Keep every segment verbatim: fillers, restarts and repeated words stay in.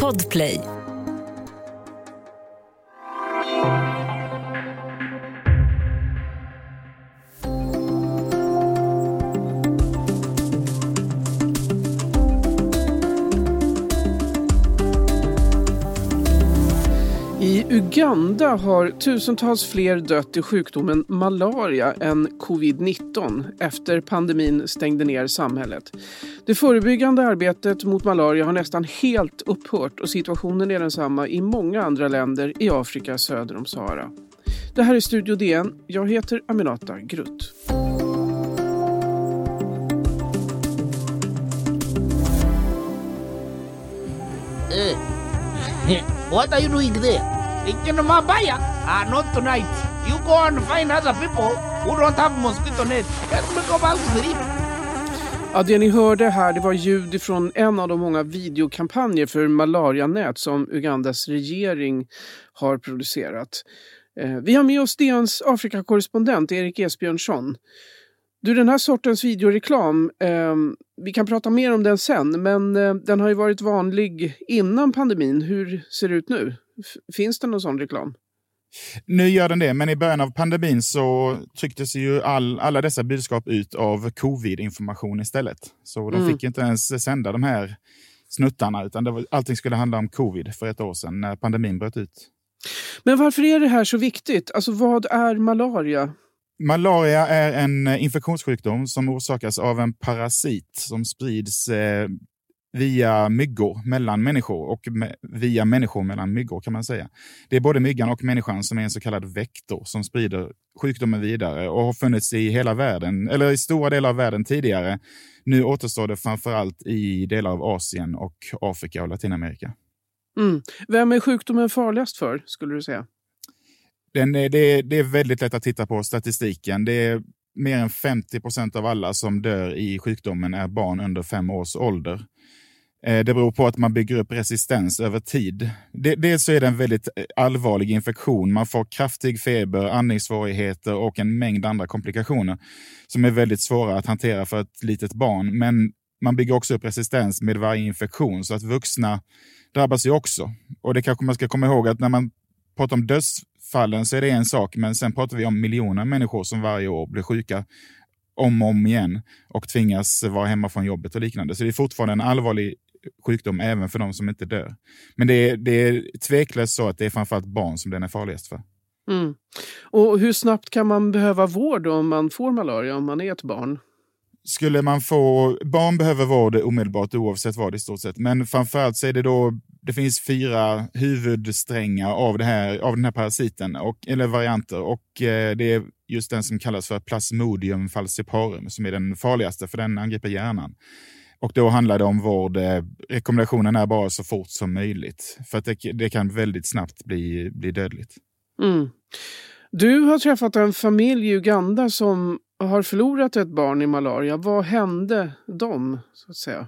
Podplay. I Uganda har tusentals fler dött i sjukdomen malaria än covid nitton efter pandemin stängde ner samhället. Det förebyggande arbetet mot malaria har nästan helt upphört och situationen är densamma i många andra länder i Afrika söder om Sahara. Det här är Studio D N. Jag heter Aminata Grutt. Uh, what are you doing there? In Mabaya? Ah, not tonight. You go and find other people who don't have mosquito net. Let me go back to sleep. Ja, det ni hörde här, det var ljud från en av de många videokampanjer för malarianät som Ugandas regering har producerat. Eh, vi har med oss D N:s Afrikakorrespondent Erik Esbjörnsson. Du, den här sortens videoreklam, eh, vi kan prata mer om den sen, men eh, den har ju varit vanlig innan pandemin. Hur ser det ut nu? F- finns det någon sån reklam? Nu gör den det, men i början av pandemin så trycktes ju all, alla dessa budskap ut av covid-information istället. Så de mm. fick inte ens sända de här snuttarna, utan det var, allting skulle handla om covid för ett år sedan när pandemin bröt ut. Men varför är det här så viktigt? Alltså, vad är malaria? Malaria är en infektionssjukdom som orsakas av en parasit som sprids eh, via myggor mellan människor och me- via människor mellan myggor kan man säga. Det är både myggan och människan som är en så kallad vektor som sprider sjukdomen vidare och har funnits i hela världen, eller i stora delar av världen tidigare. Nu återstår det framförallt i delar av Asien och Afrika och Latinamerika. Mm. Vem är sjukdomen farligast för, skulle du säga? Den är, det, är, det är väldigt lätt att titta på statistiken. Det är mer än femtio procent av alla som dör i sjukdomen är barn under fem års ålder. Det beror på att man bygger upp resistens över tid. Dels så är det en väldigt allvarlig infektion. Man får kraftig feber, andningssvårigheter och en mängd andra komplikationer som är väldigt svåra att hantera för ett litet barn. Men man bygger också upp resistens med varje infektion så att vuxna drabbas ju också. Och det kanske man ska komma ihåg att när man pratar om dödsfallen så är det en sak, men sen pratar vi om miljoner människor som varje år blir sjuka om och om igen och tvingas vara hemma från jobbet och liknande. Så det är fortfarande en allvarlig sjukdom även för de som inte dör. Men det är, det är tveklöst så att det är framförallt barn som den är farligast för. Mm. Och hur snabbt kan man behöva vård om man får malaria om man är ett barn? Skulle man få, barn behöver vård omedelbart oavsett vad i stort sett. Men framförallt så är det då, det finns fyra huvudsträngar av, det här, av den här parasiten, och, eller varianter. Och eh, det är just den som kallas för Plasmodium falciparum som är den farligaste, för den angriper hjärnan. Och då handlar det om vård. Rekommendationen är bara så fort som möjligt. För att det, det kan väldigt snabbt bli, bli dödligt. Mm. Du har träffat en familj i Uganda som har förlorat ett barn i malaria. Vad hände dem, så att säga?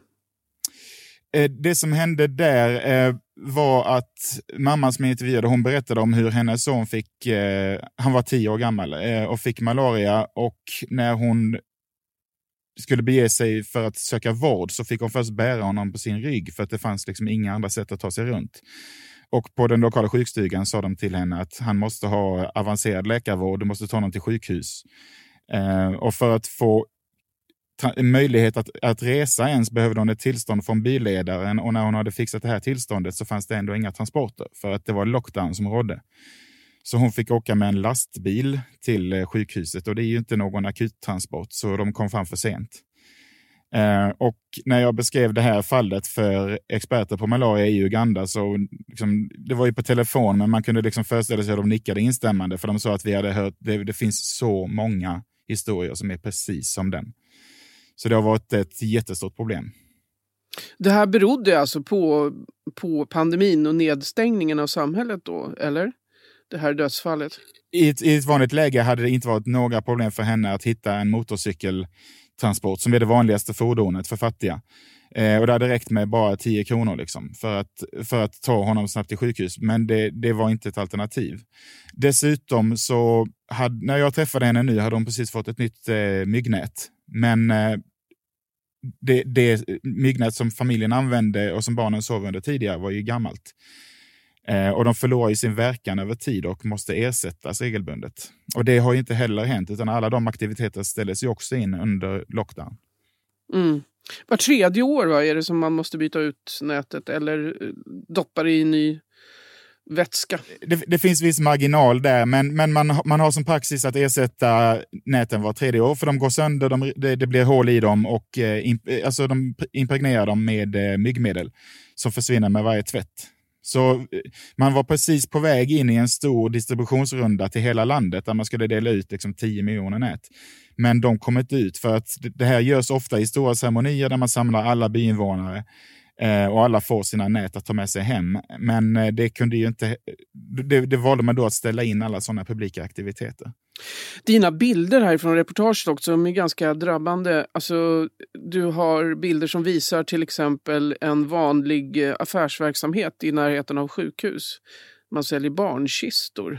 Det som hände där var att mamman som jag intervjuade, hon berättade om hur hennes son fick, han var tio år gammal och fick malaria, och när hon skulle bege sig för att söka vård så fick hon först bära honom på sin rygg för att det fanns liksom inga andra sätt att ta sig runt. Och på den lokala sjukstugan sa de till henne att han måste ha avancerad läkarvård, du måste ta honom till sjukhus. Eh, och för att få ta- möjlighet att, att resa ens behövde hon ett tillstånd från billedaren, och när hon hade fixat det här tillståndet så fanns det ändå inga transporter för att det var lockdown som rådde. Så hon fick åka med en lastbil till sjukhuset, och det är ju inte någon akuttransport, så de kom fram för sent. Eh, och när jag beskrev det här fallet för experter på malaria i Uganda så liksom, det var ju på telefon, men man kunde liksom föreställa sig att de nickade instämmande, för de sa att vi hade hört, det, det finns så många historier som är precis som den. Så det har varit ett jättestort problem. Det här berodde alltså på, på pandemin och nedstängningen av samhället då, eller? Det här dödsfallet. I ett, I ett vanligt läge hade det inte varit några problem för henne att hitta en motorcykeltransport som är det vanligaste fordonet för fattiga. Eh, och det hade räckt med bara tio kronor liksom, för, att, för att ta honom snabbt till sjukhus. Men det, det var inte ett alternativ. Dessutom så, hade, när jag träffade henne nu hade hon precis fått ett nytt eh, myggnät. Men eh, det, det myggnät som familjen använde och som barnen sov under tidigare var ju gammalt. Eh, och de förlorar ju sin verkan över tid och måste ersättas regelbundet. Och det har ju inte heller hänt, utan alla de aktiviteter ställdes ju också in under lockdown. Mm. Var tredje år va, är det som man måste byta ut nätet eller doppa det i ny vätska? Det, det finns viss marginal där, men, men man, man har som praxis att ersätta näten var tredje år, för de går sönder, de, det, det blir hål i dem och eh, imp, alltså de impregnerar dem med eh, myggmedel som försvinner med varje tvätt. Så man var precis på väg in i en stor distributionsrunda till hela landet där man skulle dela ut liksom tio miljoner nät. Men de kom inte ut för att det här görs ofta i stora ceremonier där man samlar alla byinvånare eh, och alla får sina nät att ta med sig hem. Men eh, det kunde ju inte, det, det valde man då att ställa in alla sådana publika aktiviteter. Dina bilder här från reportaget också är ganska drabbande. Alltså, du har bilder som visar till exempel en vanlig affärsverksamhet i närheten av sjukhus. Man säljer barnkistor.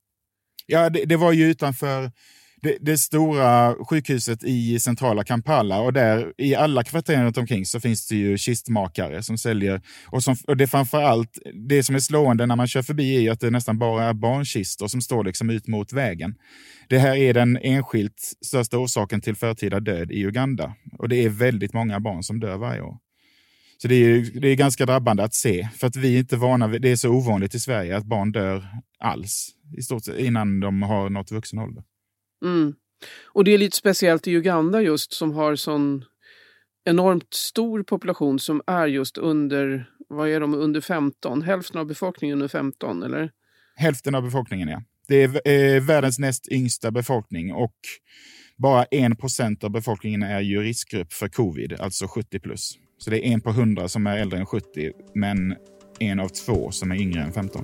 Ja, det, det var ju utanför det, det stora sjukhuset i centrala Kampala, och där i alla kvarter runt omkring så finns det ju kistmakare som säljer, och, som, och det framförallt, det som är slående när man kör förbi är ju att det nästan bara är barnkistor som står liksom ut mot vägen. Det här är den enskilt största orsaken till förtida död i Uganda, och det är väldigt många barn som dör varje år. Så det är, det är ganska drabbande att se, för att vi är inte vana, det är så ovanligt i Sverige att barn dör alls i stort sett innan de har nått vuxen ålder. Mm. Och det är lite speciellt i Uganda just, som har sån enormt stor population som är just under, vad är de, under femton? Hälften av befolkningen under femton, eller? Hälften av befolkningen, ja. Det är eh, världens näst yngsta befolkning, och bara en procent av befolkningen är ju riskgrupp för covid, alltså sjuttio plus. Så det är en på hundra som är äldre än sjuttio, men en av två som är yngre än femton.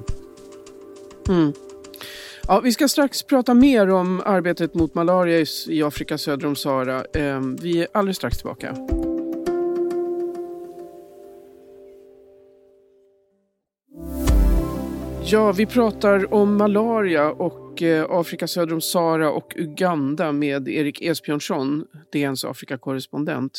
Mm. Ja, vi ska strax prata mer om arbetet mot malaria i Afrika söder om Sahara. Vi är alldeles strax tillbaka. Ja, vi pratar om malaria och Afrika söder om Sahara och Uganda med Erik Esbjörnsson, D N:s Afrika-korrespondent.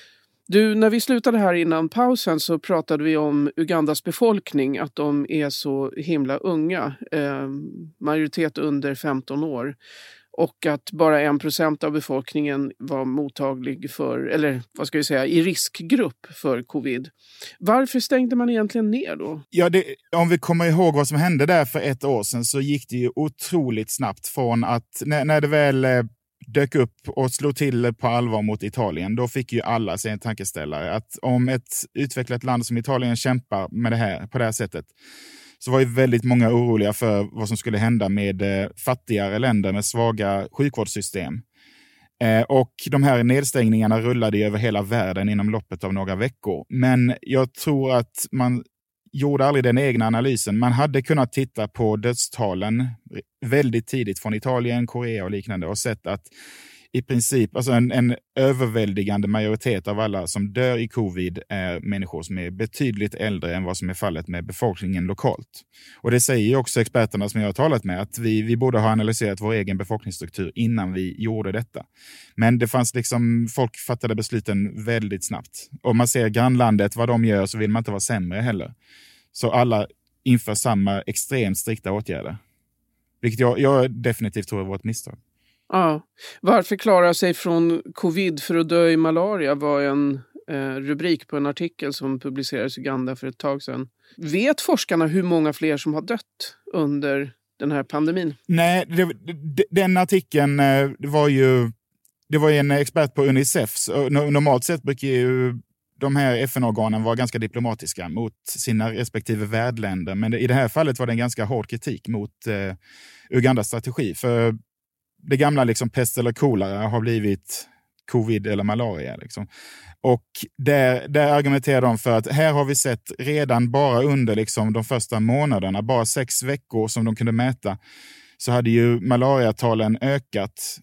Du, när vi slutade här innan pausen så pratade vi om Ugandas befolkning, att de är så himla unga, eh, majoritet under femton år, och att bara en procent av befolkningen var mottaglig för, eller vad ska vi säga, i riskgrupp för covid. Varför stängde man egentligen ner då? Ja, det, om vi kommer ihåg vad som hände där för ett år sedan, så gick det ju otroligt snabbt från att när, när det väl eh, dök upp och slog till på allvar mot Italien, då fick ju alla sig en tankeställare att om ett utvecklat land som Italien kämpar med det här på det här sättet, så var ju väldigt många oroliga för vad som skulle hända med eh, fattigare länder med svaga sjukvårdssystem. Eh, och de här nedstängningarna rullade över hela världen inom loppet av några veckor. Men jag tror att man gjorde aldrig den egna analysen. Man hade kunnat titta på dödstalen väldigt tidigt från Italien, Korea och liknande och sett att i princip, alltså en, en överväldigande majoritet av alla som dör i covid är människor som är betydligt äldre än vad som är fallet med befolkningen lokalt. Och det säger ju också experterna som jag har talat med, att vi, vi borde ha analyserat vår egen befolkningsstruktur innan vi gjorde detta. Men det fanns liksom, folk fattade besluten väldigt snabbt. Och man ser grannlandet, vad de gör, så vill man inte vara sämre heller. Så alla inför samma extremt strikta åtgärder. Vilket jag, jag definitivt tror var ett misstag. Ja, varför klara sig från covid för att dö i malaria var en eh, rubrik på en artikel som publicerades i Uganda för ett tag sedan. Vet forskarna hur många fler som har dött under den här pandemin? Nej, det, det, den artikeln eh, var ju det var ju en expert på Unicef. Så normalt sett brukar ju de här F N-organen vara ganska diplomatiska mot sina respektive värdländer. Men det, i det här fallet var det en ganska hård kritik mot eh, Ugandas strategi. För det gamla liksom pest eller kolera har blivit covid eller malaria. Liksom. Och där, där argumenterar de för att här har vi sett redan bara under liksom de första månaderna, bara sex veckor som de kunde mäta, så hade ju malariatalen ökat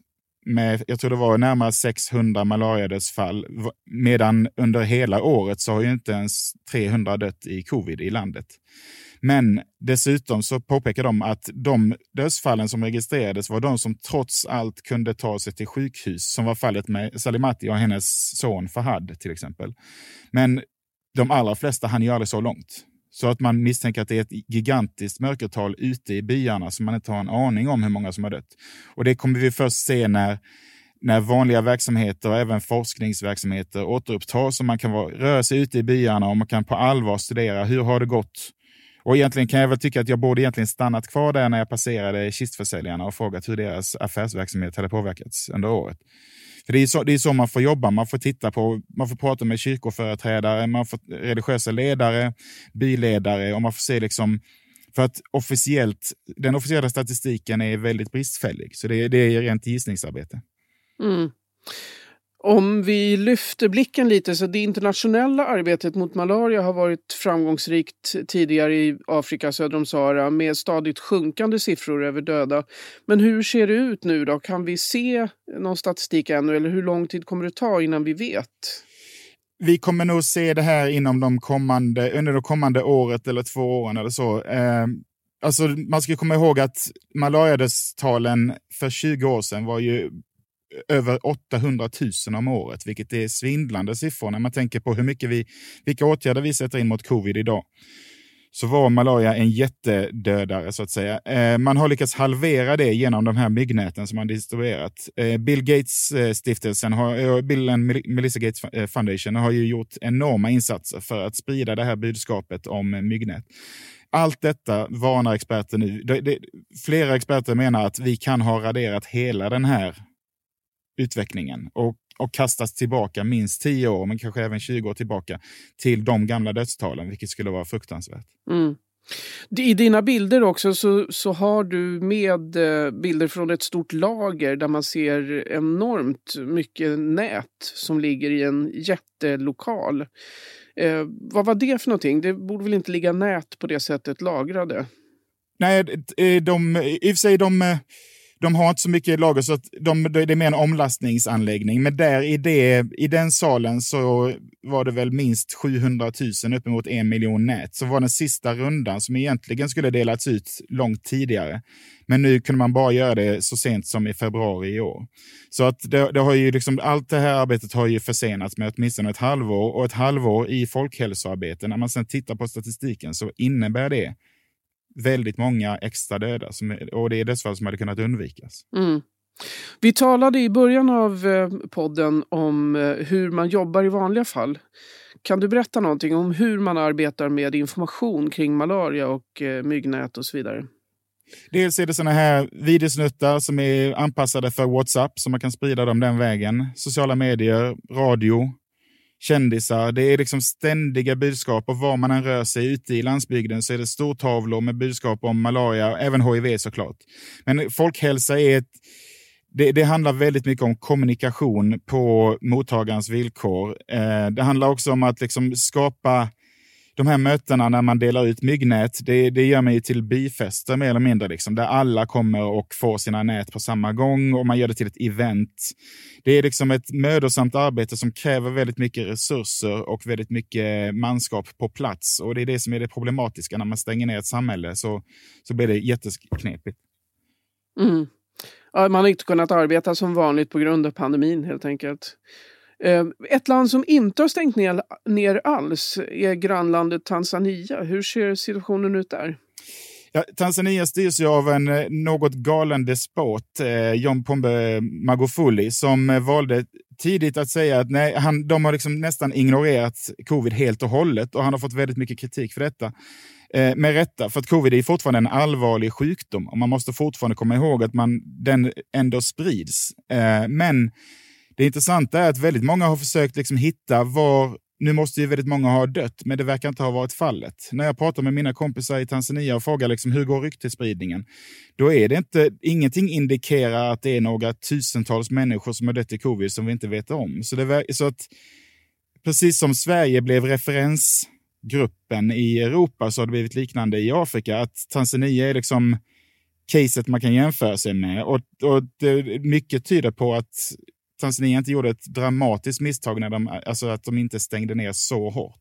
med, jag tror det var närmare sexhundra malariadödsfall, medan under hela året så har ju inte ens trehundra dött i covid i landet. Men dessutom så påpekar de att de dödsfallen som registrerades var de som trots allt kunde ta sig till sjukhus, som var fallet med Salimati och hennes son Fahad till exempel. Men de allra flesta hann ju aldrig så långt. Så att man misstänker att det är ett gigantiskt mörkertal ute i byarna som man inte har en aning om hur många som har dött. Och det kommer vi först se när, när vanliga verksamheter och även forskningsverksamheter återupptas, så man kan vara, röra sig ute i byarna och man kan på allvar studera hur har det gått. Och egentligen kan jag väl tycka att jag borde egentligen stannat kvar där när jag passerade kistförsäljarna och frågat hur deras affärsverksamhet hade påverkats under året. För det är så, det är så man får jobba, man får titta på, man får prata med kyrkoföreträdare, man får religiösa ledare, byledare, och man får se liksom, för att officiellt, den officiella statistiken är väldigt bristfällig, så det, det är rent gissningsarbete. Mm. Om vi lyfter blicken lite, så det internationella arbetet mot malaria har varit framgångsrikt tidigare i Afrika söder om Sahara med stadigt sjunkande siffror över döda. Men hur ser det ut nu då? Kan vi se någon statistik ännu, eller hur lång tid kommer det ta innan vi vet? Vi kommer nog se det här inom de kommande, under det kommande året eller två åren eller så. Eh, alltså man ska komma ihåg att malariadödstalen för tjugo år sedan var ju över åttahundratusen om året, vilket är svindlande siffror när man tänker på hur mycket vi, vilka åtgärder vi sätter in mot covid idag. Så var malaria en jättedödare så att säga. Eh, man har lyckats halvera det genom de här myggnäten som man distribuerat. Eh, Bill Gates eh, stiftelsen, har, eh, Bill and Melissa Gates Foundation har ju gjort enorma insatser för att sprida det här budskapet om eh, myggnät. Allt detta varnar experter nu. Det, det, flera experter menar att vi kan ha raderat hela den här utvecklingen och, och kastas tillbaka minst tio år, men kanske även tjugo år tillbaka till de gamla dödstalen, vilket skulle vara fruktansvärt. Mm. I dina bilder också så, så har du med bilder från ett stort lager där man ser enormt mycket nät som ligger i en jättelokal. Eh, vad var det för någonting? Det borde väl inte ligga nät på det sättet lagrade? Nej, de, i och för sig de... De har inte så mycket lager, så att de, det är mer en omlastningsanläggning. Men där i, det, i den salen så var det väl minst sjuhundratusen, uppemot en miljon nät. Så var den sista rundan som egentligen skulle delats ut långt tidigare. Men nu kunde man bara göra det så sent som i februari i år. Så att det, det har ju liksom, allt det här arbetet har ju försenats med åtminstone ett halvår. Och ett halvår i folkhälsoarbete, när man sedan tittar på statistiken, så innebär det väldigt många extra döda, som, och det är dödsfall som hade kunnat undvikas. Mm. Vi talade i början av podden om hur man jobbar i vanliga fall. Kan du berätta någonting om hur man arbetar med information kring malaria och myggnät och så vidare? Dels är det såna här videosnuttar som är anpassade för WhatsApp, så man kan sprida dem den vägen. Sociala medier, radio, kändisar. Det är liksom ständiga budskap, och var man än rör sig ute i landsbygden så är det stortavlor med budskap om malaria och även H I V såklart. Men folkhälsa är ett, det, det handlar väldigt mycket om kommunikation på mottagarens villkor. Eh, det handlar också om att liksom skapa de här mötena när man delar ut myggnät. Det, det gör man ju till byfester mer eller mindre, liksom, där alla kommer och får sina nät på samma gång, och man gör det till ett event. Det är liksom ett mödosamt arbete som kräver väldigt mycket resurser och väldigt mycket manskap på plats, och det är det som är det problematiska när man stänger ner ett samhälle, så, så blir det jätteknepigt. Mm. Ja, man har inte kunnat arbeta som vanligt på grund av pandemin helt enkelt. Ett land som inte har stängt ner, ner alls är grannlandet Tanzania. Hur ser situationen ut där? Ja, Tanzania styrs ju av en något galen despot, eh, John Pombe Magufuli, som valde tidigt att säga att nej, han, de har liksom nästan ignorerat covid helt och hållet, och han har fått väldigt mycket kritik för detta. Eh, med rätta, för att covid är fortfarande en allvarlig sjukdom, och man måste fortfarande komma ihåg att man, den ändå sprids. Eh, men det intressanta är att väldigt många har försökt liksom hitta var, nu måste ju väldigt många ha dött, men det verkar inte ha varit fallet. När jag pratar med mina kompisar i Tanzania och frågar liksom, hur går ryktesspridningen, då är det inte, ingenting indikerar att det är några tusentals människor som har dött i covid som vi inte vet om. Så, det, så att precis som Sverige blev referensgruppen i Europa, så har det blivit liknande i Afrika, att Tanzania är liksom caset man kan jämföra sig med. Och, och det, mycket tyder på att Tanzania inte gjorde ett dramatiskt misstag när de, alltså att de inte stängde ner så hårt.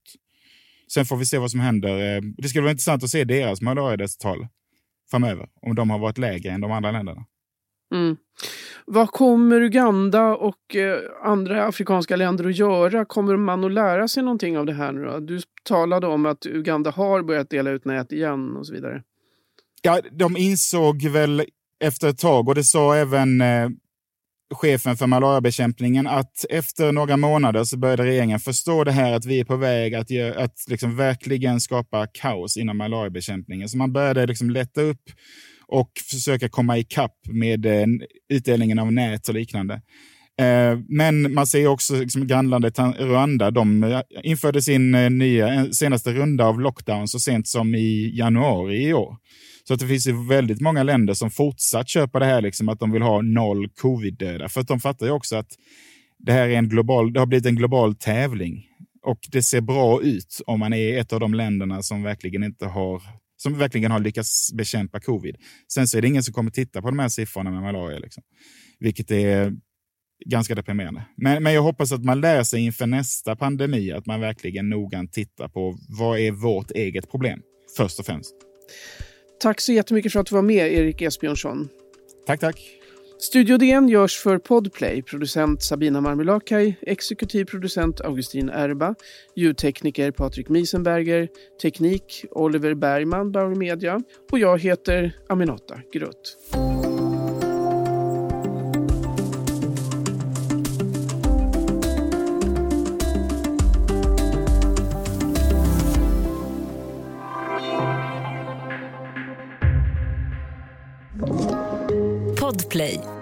Sen får vi se vad som händer. Det skulle vara intressant att se deras malariadödstal framöver, om de har varit lägre än de andra länderna. Mm. Vad kommer Uganda och eh, andra afrikanska länder att göra? Kommer man att lära sig någonting av det här nu då? Du talade om att Uganda har börjat dela ut nät igen och så vidare. Ja, de insåg väl efter ett tag, och det sa även eh, chefen för malariabekämpningen, att efter några månader så började regeringen förstå det här att vi är på väg att, ge, att liksom verkligen skapa kaos inom malariabekämpningen. Så man började liksom lätta upp och försöka komma i kapp med eh, utdelningen av nät och liknande. Eh, men man ser också liksom, grannlandet Rwanda, de införde sin eh, nya, senaste runda av lockdown så sent som i januari i år. Så att det finns ju väldigt många länder som fortsatt köper det här, liksom, att de vill ha noll covid-döda. För att de fattar ju också att det här är en global, det har blivit en global tävling. Och det ser bra ut om man är ett av de länderna som verkligen inte har som verkligen har lyckats bekämpa covid. Sen så är det ingen som kommer titta på de här siffrorna med malaria. Liksom. Vilket är ganska deprimerande. Men, men jag hoppas att man lär sig inför nästa pandemi att man verkligen noggrant tittar på vad är vårt eget problem, först och främst. Tack så jättemycket för att du var med, Erik Esbjörnsson. Tack, tack. Studio D N görs för Podplay, producent Sabina Marmelakai, exekutiv producent Augustin Erba, ljudtekniker Patrik Miesenberger, teknik Oliver Bergman, Bauer Media, och jag heter Aminata Grutt. Podplay.